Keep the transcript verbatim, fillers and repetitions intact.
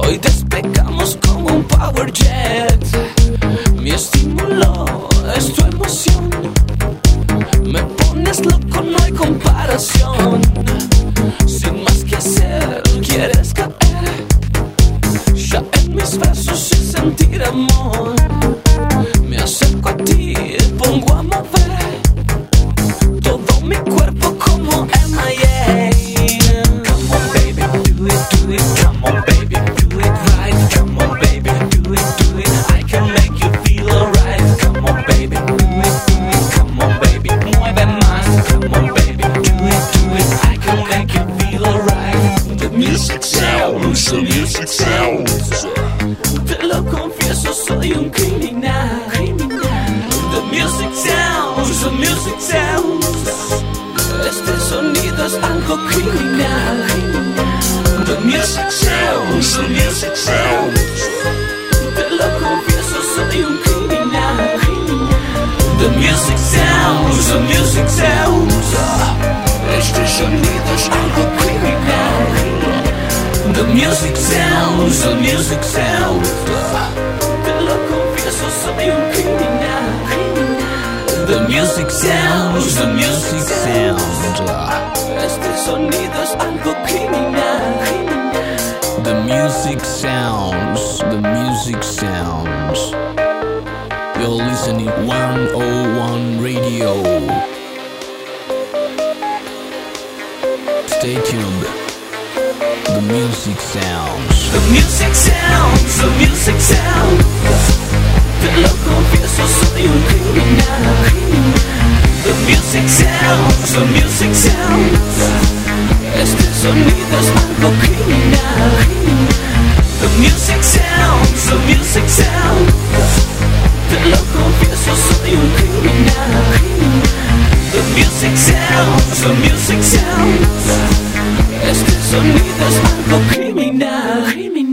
Hoy despegamos como un power jet. Mi estímulo es tu emoción. Me pones loco, no hay comparación. Sin más que hacer, quieres caer ya en mis brazos sin sentir amor. Me acerco a ti, pongo a mover todo mi cuerpo como M I A. Come on baby, do it, do it. Come on baby, do it right. Come on baby, do it, do it. I can make you feel alright. Come on baby, do it, do it. Come on baby, mueve más. Come on baby, do it, do it. I can make you feel alright. The music sounds, the music sounds. Te lo confieso, soy un criminal. The music sounds, the music sounds. Este sonido es algo criminal. The music sounds, the music sounds. Te lo confieso, soy un criminal. The music sounds, the music sounds. Este sonido es algo criminal. The music sounds, the music sounds. Te lo confieso, soy un criminal. The music sounds, the music sounds. Este sonido es algo criminal. The music sounds, the music sounds. You're listening one oh one Radio. Stay tuned. The music sounds. The music sounds, the music sounds. Te lo confieso, soy un criminal. The music sounds, the music sounds. Este sonido es algo criminal. The music sounds, the music sounds. Te lo confieso, soy un criminal. The music sounds, the music sounds. Este sonido es algo criminal.